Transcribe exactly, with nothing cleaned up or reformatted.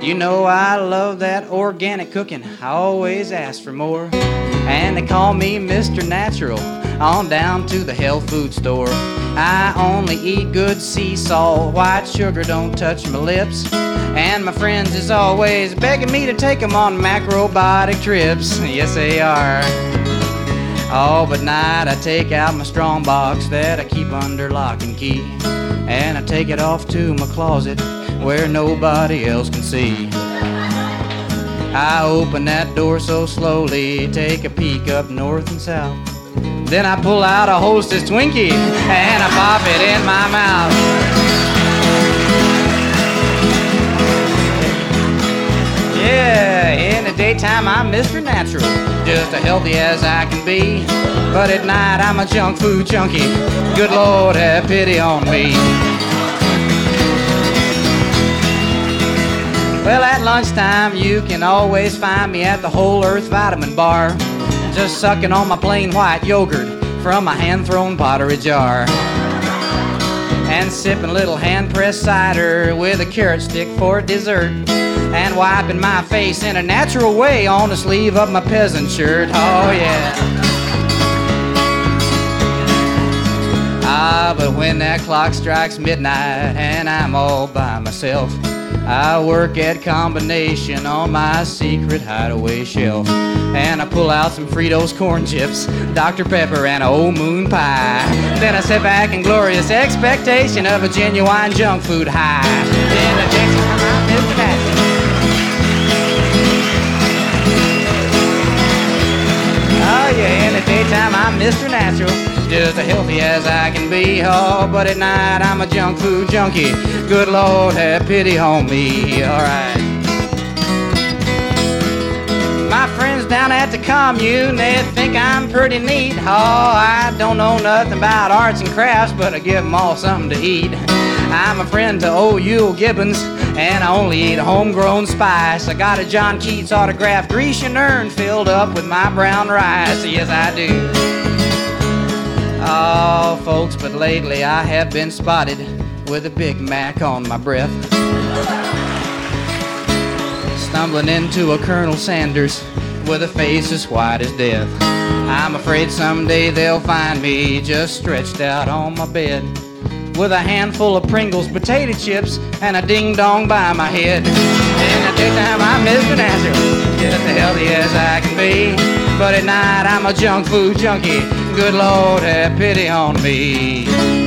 You know I love that organic cooking, I always ask for more. And they call me Mister Natural, on down to the health food store. I only eat good sea salt, white sugar don't touch my lips. And my friends is always begging me to take them on macrobiotic trips. Yes, they are. Oh, but night I take out my strong box that I keep under lock and key, and I take it off to my closet where nobody else can see. I open that door so slowly, take a peek up north and south. Then I pull out a Hostess Twinkie and I pop it in my mouth. Yeah, in the daytime I'm Mister Natural, just as healthy as I can be. But at night I'm a junk food junkie, good Lord have pity on me. Well, at lunchtime you can always find me at the Whole Earth Vitamin Bar, just sucking on my plain white yogurt from my hand-thrown pottery jar, and sipping a little hand-pressed cider with a carrot stick for dessert, and wiping my face in a natural way on the sleeve of my peasant shirt. Oh yeah. Ah, but when that clock strikes midnight and I'm all by myself, I work at combination on my secret hideaway shelf, and I pull out some Fritos corn chips, Doctor Pepper, and a old moon pie. Then I sit back in glorious expectation of a genuine junk food high. In the daytime I'm Mister Natural. Oh yeah, in the daytime I'm Mister Natural, just as healthy as I can be. Oh, but at night I'm a junk food junkie, good Lord have pity on me. Alright. My friends down at the commune, they think I'm pretty neat. Oh, I don't know nothing about arts and crafts, but I give them all something to eat. I'm a friend to old Yule Gibbons, and I only eat homegrown spice. I got a John Keats autographed Grecian urn filled up with my brown rice. Yes, I do. Oh, folks, but lately I have been spotted with a Big Mac on my breath, stumbling into a Colonel Sanders with a face as white as death. I'm afraid someday they'll find me just stretched out on my bed with a handful of Pringles potato chips and a ding-dong by my head. In the daytime I'm Mister Natural, just as healthy as I can be. But at night I'm a junk food junkie, good Lord have pity on me.